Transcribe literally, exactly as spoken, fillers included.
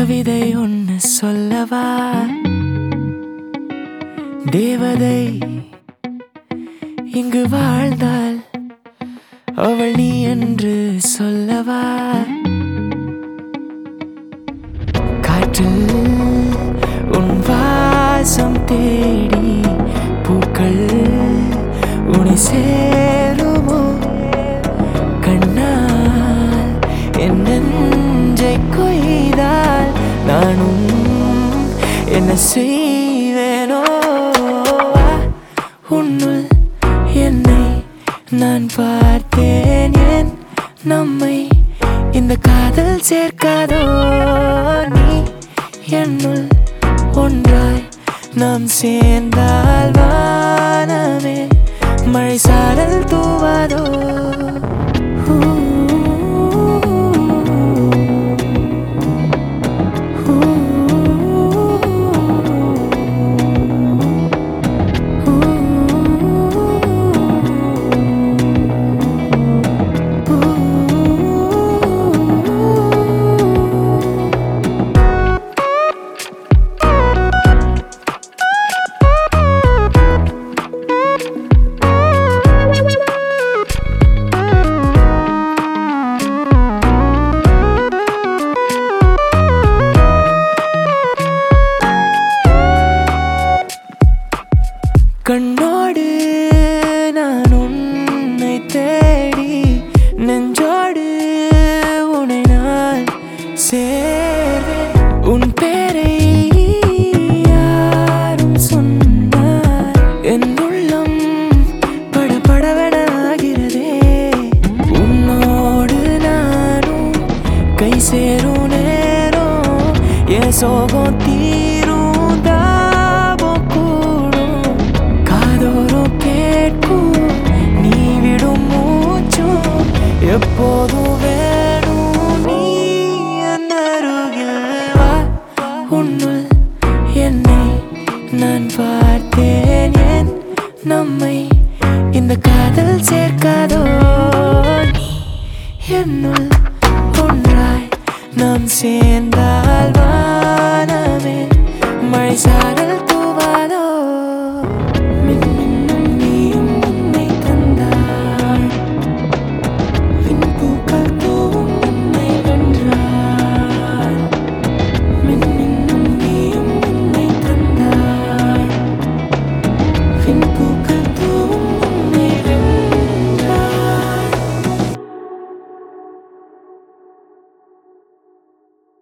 கவிதை ஒன்னு சொல்லவா? தேவதை இங்கு வாழ்ந்தால் அவள் நீ என்று சொல்லவா? காற்றில் உன் வாசம் தேடி பூக்கள் உன்னை சேருமோ? கண்ணால் என் நெஞ்சை கொய்தால் நானும் என்ன செய்வேனோ? உன்னுள் என்னை நான் பார்த்தேன், ஏன் நம்மை இந்த காதல் சேர்க்காதோ? நீ என்னுள் ஒன்றாய் நாம் சேர்ந்தால் வானமே மழை சாரல் தூவாதோ? கண்ணோடு நான் உன்னை தேடி நெஞ்சோடு உன்னை நான் சேர்வேன். உன் பேரை யாரும் சொன்னார் என் உள்ளம் படபடவென ஆகிறதே. உன்னோடு நானும் கை சேரும் நேரம் என் சோகம் தீரும். எப்போதும் வேணும் நீ என் அருகில் வா. உன்னுள் என்னை நான் பார்த்தேன், ஏன் நம்மை இந்த காதல் சேர்க்காதோ? நீ என்னுள் ஒன்றாய் நாம் சேர்ந்தால் வா